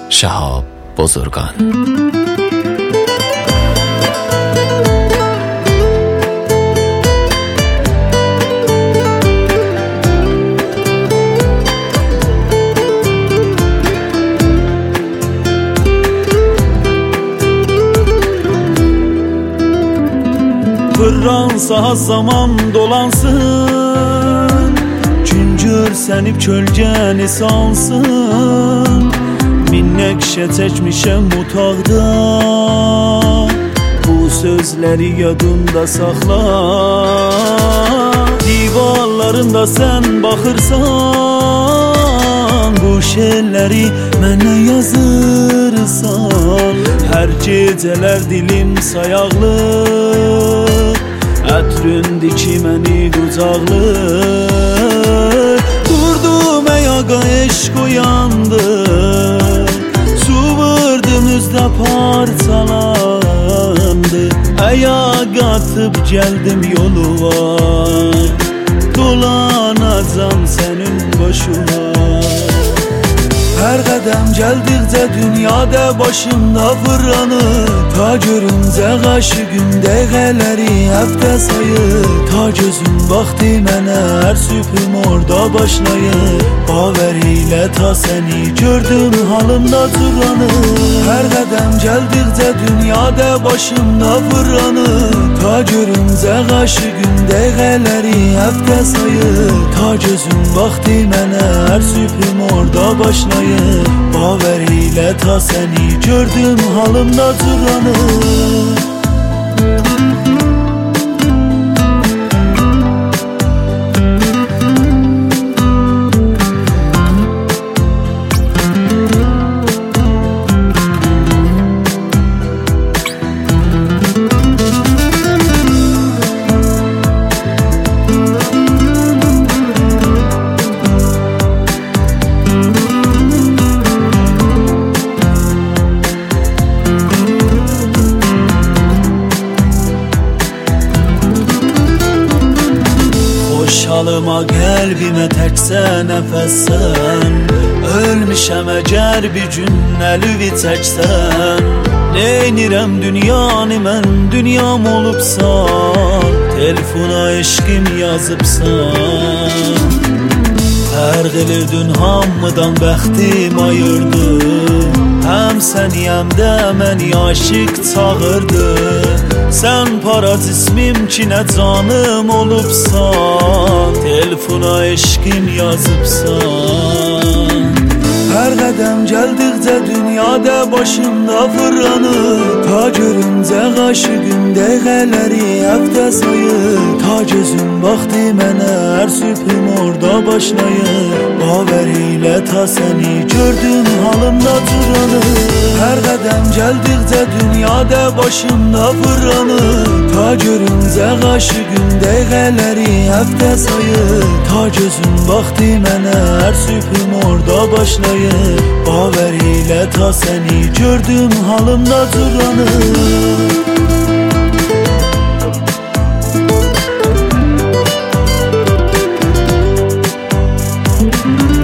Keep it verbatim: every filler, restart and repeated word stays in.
شهاب بزرگان. Fırlansa zaman dolansın, Güncür sənib kölgəni sansın. Min nəqşə çəkmişəm otaqda, Bu sözləri yadında saxla. Divarlarında sən baxırsan, Bu şeirləri mənə yazırsan. Hər gecələr dilim sayaqlı, Ətründür ki məni qucaqlı. Durdum ayağa eşq uyandı, Su vurdum üzdə parçalandı. Ayağa atıb gəldim yoluma, Dolanacam sənin boşuna. Hər qədəm gəldikcə dünyada başımda fırlanır. Ta görüncə qaşıqın dəqiqələri həftə sayır. Ta gözüm baxdı mənə hər sübhüm orada başlayır. Baver ilə ta səni gördüm halımda cürranır. Hər qədəm gəldikcə dünyada başımda fırlanır. Ta görüncə qaşıqın dəqiqələri həftə sayır. Ta gözüm baxdı mənə hər sübhüm orada başlayır. Baver ilə ta səni gördüm halımda cürranır. Halıma qəlbimə təksə nəfəssən, Ölmüşəm əgər bir gün əlüvi çəksən. Neynirəm dünyanı mən, dünyam olubsan, Telefona eşqim yazıbsan. Fərq edirdin hamıdan bəxtim ayırdı, Həm səni həm də məni aşiq çağırdı. Sən para cismim ki nə canım olubsan, Telefona eşqim yazıbsan. Hər qədəm gəldikcə dünyada başımda fırlanır. Ta görüncə qaşıqın dəqiqələri həftə sayır. Ta gözüm baxdı mənə hər sübhüm orada başlayır. Baver ilə ta səni gördüm halımda cürranır. Hər qədəm gəldikcə dünyada başımda fırlanır. Ta görüncə qaşıqın dəqiqələri həftə sayır. Ta gözüm baxdı mənə hər sübhüm orada başlayır. Baver ilə ta səni gördüm halımda cürranır.